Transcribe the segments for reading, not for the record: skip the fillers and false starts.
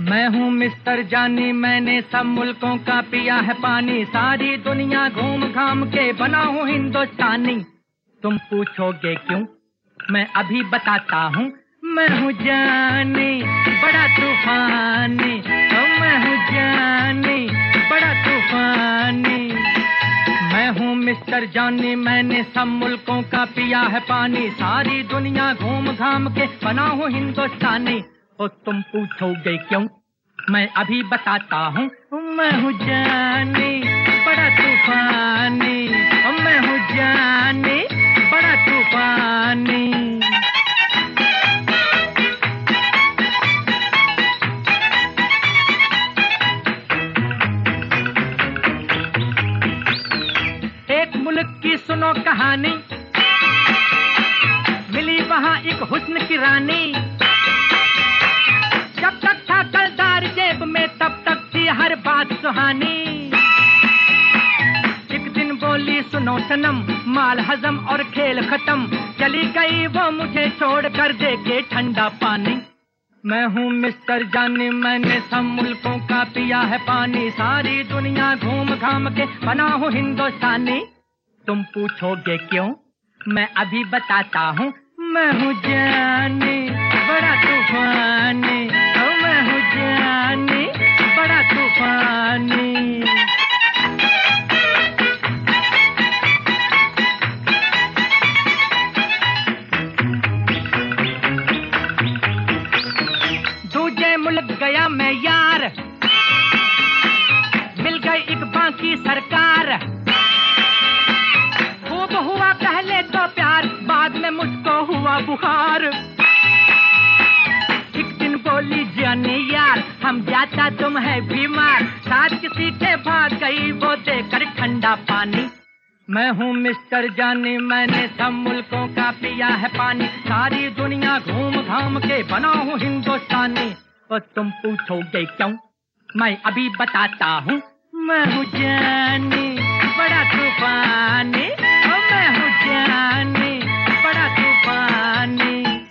मैं हूँ मिस्टर जानी, मैंने सब मुल्कों का पिया है पानी, सारी दुनिया घूम घाम के बना हूँ हिंदुस्तानी। तुम पूछोगे क्यों, मैं अभी बताता हूँ। मैं हूँ जानी बड़ा तूफानी, मैं हूँ जानी बड़ा तूफानी। मैं हूँ मिस्टर जानी, मैंने सब मुल्कों का पिया है पानी, सारी दुनिया घूम घाम के बना हूँ हिंदुस्तानी। और तुम पूछोगे क्यों, मैं अभी बताता हूँ। मैं हूँ जानी बड़ा तूफानी, मैं हूँ जानी बड़ा तूफानी। एक मुल्क की सुनो कहानी, मिली वहाँ एक हुस्न की रानी। जब तक था कलदार जेब में तब तक थी हर बात सुहानी। एक दिन बोली सुनो सनम, माल हजम और खेल खत्म, चली गई वो मुझे छोड़ कर दे के ठंडा पानी। मैं हूँ मिस्टर जानी, मैंने सब मुल्कों का पिया है पानी, सारी दुनिया घूम घाम के बना हूँ हिंदुस्तानी। तुम पूछोगे क्यों, मैं अभी बताता हूँ। मैं हूँ जानी बड़ा तूफानी, मैं हूँ जानी बड़ा तूफानी। दूजे मुल्क गया मैं यार, मिल गई एक बाकी सरकार। खूब हुआ पहले तो प्यार, बाद में मुझको हुआ बुखार। एक दिन बोली जानी यार, हम जाता तुम है बीमार, साथ किसी के भाग गई वो देकर ठंडा पानी। मैं हूँ मिस्टर जानी, मैंने सब मुल्कों का पिया है पानी, सारी दुनिया घूम घाम के बना हूँ हिंदुस्तानी। और तुम पूछोगे क्यों, मैं अभी बताता हूँ। मैं हूँ जानी बड़ा तूफानी, मैं हूँ जानी बड़ा तूफानी।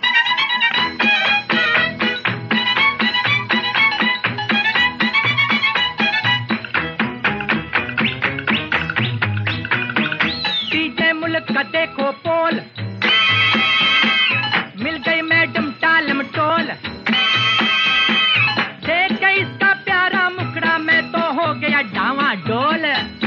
तीजे मुल्क का देखो पोल, मिल गई मैडम टालम टोल। देख गई इसका प्यारा मुखड़ा, मैं तो हो गया डावा डोल।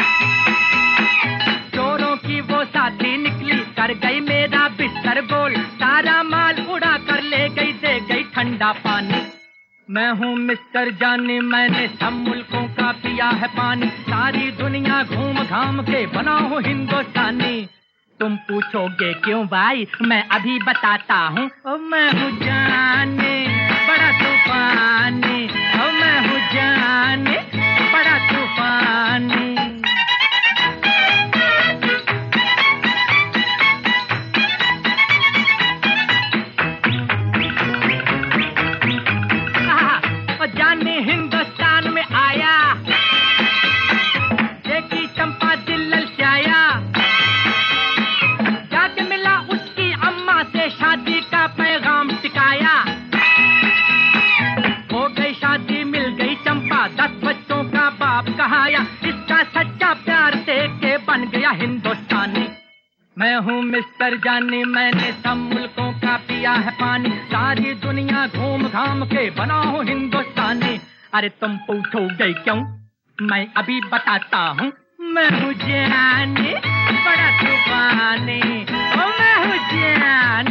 चोरों की वो साथी निकली, कर गई मेरा बिस्तर गोल, सारा माल उड़ा कर ले गई, दे गई ठंडा पानी। मैं हूँ मिस्टर जानी, मैंने सब मुल्कों का पिया है पानी, सारी दुनिया घूम घाम के बना हूँ हिंदुस्तानी। तुम पूछोगे क्यों भाई, मैं अभी बताता हूँ। मैं हूँ जानी बड़ा तूफानी, मैं हूँ जानी बड़ा तूफानी। जानी हिंदुस्तान में आया, देखी चंपा दिल ललचाया, जाके मिला उसकी अम्मा से, शादी का पैगाम टिकाया। हो गई शादी, मिल गई चंपा, 10 बच्चों का बाप कहाया, इसका सच्चा प्यार देख के बन गया हिंदुस्तानी। मैं हूँ मिस्टर जानी, मैंने सब मुल्कों का पिया है पानी, सारी दुनिया घूम घाम के बना हूँ हिंदुस्तानी। अरे तुम पूछोगे क्यों, मैं अभी बताता हूँ। मैं हूँ जानी बड़ा तूफानी, मैं हूँ जानी